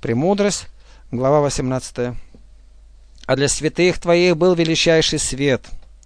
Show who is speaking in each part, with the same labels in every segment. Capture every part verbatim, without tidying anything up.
Speaker 1: Премудрость, глава восемнадцатая. А для святых твоих был величайший свет.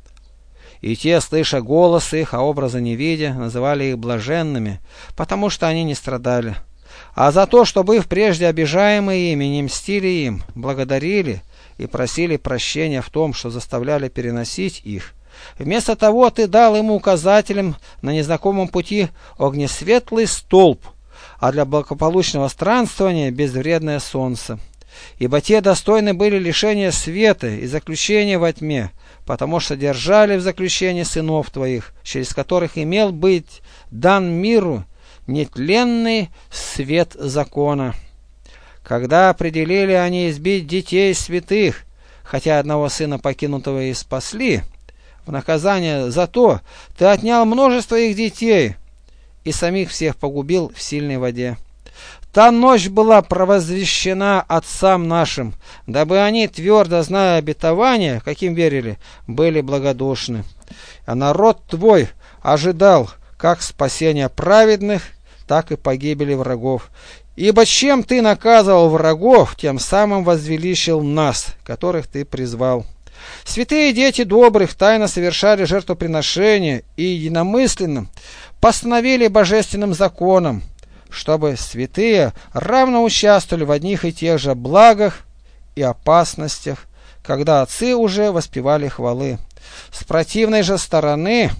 Speaker 1: И те, слыша голос их, а образа не видя, называли их блаженными, потому что они не страдали. А за то, что, быв прежде обижаемые ими, не мстили им, благодарили и просили прощения в том, что заставляли переносить их, вместо того ты дал им указателям на незнакомом пути огнесветлый столб, а для благополучного странствования безвредное солнце. Ибо те достойны были лишения света и заключения во тьме, потому что держали в заключении сынов твоих, через которых имел быть дан миру нетленный свет закона. Когда определили они избить детей святых, хотя одного сына покинутого и спасли, в наказание за то ты отнял множество их детей и самих всех погубил в сильной воде. Та ночь была провозвещена отцам нашим, дабы они, твердо зная обетование, каким верили, были благодушны. А народ твой ожидал как спасения праведных, так и погибели врагов. Ибо чем ты наказывал врагов, тем самым возвеличил нас, которых ты призвал. Святые дети добрых тайно совершали жертвоприношения и единомысленно постановили божественным законом, чтобы святые равно участвовали в одних и тех же благах и опасностях, когда отцы уже воспевали хвалы. С противной же стороны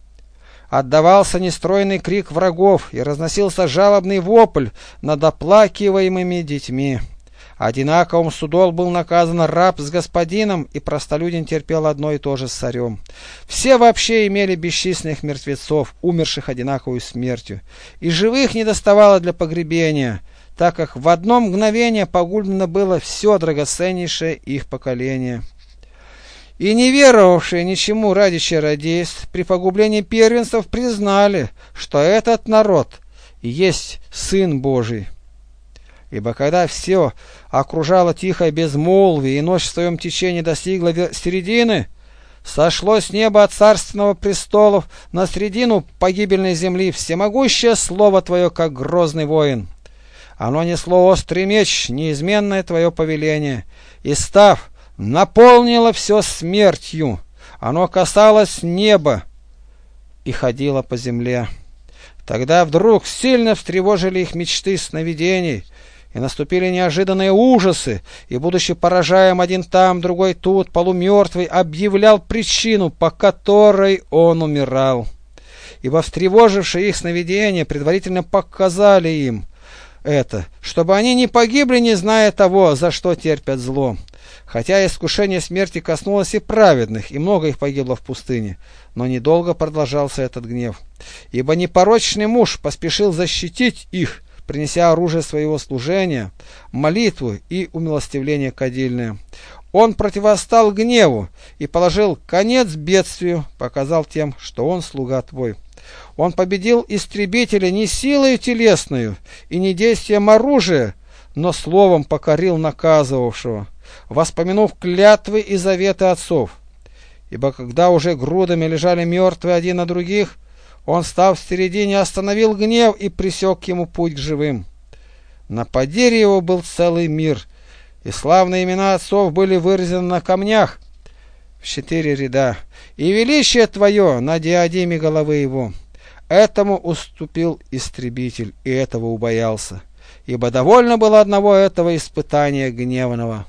Speaker 1: отдавался нестройный крик врагов и разносился жалобный вопль над оплакиваемыми детьми. Одинаковым судом был наказан раб с господином, и простолюдин терпел одно и то же с царем. Все вообще имели бесчисленных мертвецов, умерших одинаковой смертью, и живых не доставало для погребения, так как в одно мгновение погублено было все драгоценнейшее их поколение. И не веровавшие ничему ради чародейств при погублении первенцев признали, что этот народ есть Сын Божий. Ибо когда все окружало тихое безмолвие, и ночь в своем течении достигла середины, сошло с неба от царственного престола на средину погибельной земли всемогущее слово твое, как грозный воин. Оно несло острый меч, неизменное твое повеление, и, став, наполнило все смертью. Оно касалось неба и ходило по земле. Тогда вдруг сильно встревожили их мечты сновидений, и наступили неожиданные ужасы, и, будучи поражаем один там, другой тут, полумертвый, объявлял причину, по которой он умирал. Ибо встревожившие их сновидения предварительно показали им это, чтобы они не погибли, не зная того, за что терпят зло. Хотя искушение смерти коснулось и праведных, и много их погибло в пустыне, но недолго продолжался этот гнев. Ибо непорочный муж поспешил защитить их, принеся оружие своего служения, молитву и умилостивление кадильное. Он противостал гневу и положил конец бедствию, показал тем, что он слуга твой. Он победил истребителя не силой телесною и не действием оружия, но словом покорил наказывавшего, воспомянув клятвы и заветы отцов. Ибо когда уже грудами лежали мертвые один на других, он, став в середине, остановил гнев и пресек ему путь к живым. На подире его был целый мир, и славные имена отцов были вырезаны на камнях в четыре ряда, и величие твое на диадеме головы его. Этому уступил истребитель, и этого убоялся, ибо довольно было одного этого испытания гневного.